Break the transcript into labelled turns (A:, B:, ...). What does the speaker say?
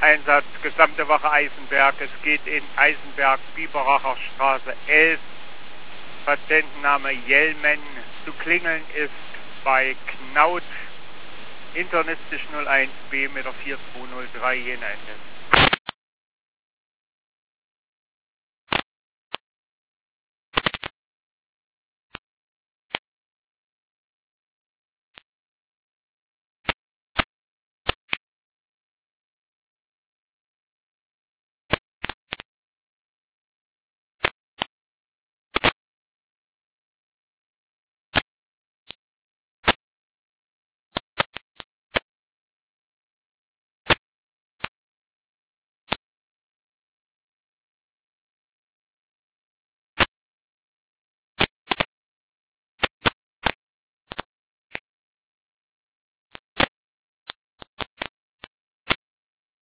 A: Einsatz, gesamte Woche Eisenberg. Es geht in Eisenberg, Biberacher Straße 11. Patientenname Jelmen. Zu klingeln ist bei Knaut. Internistisch 01B mit der 4203 Jena Ende.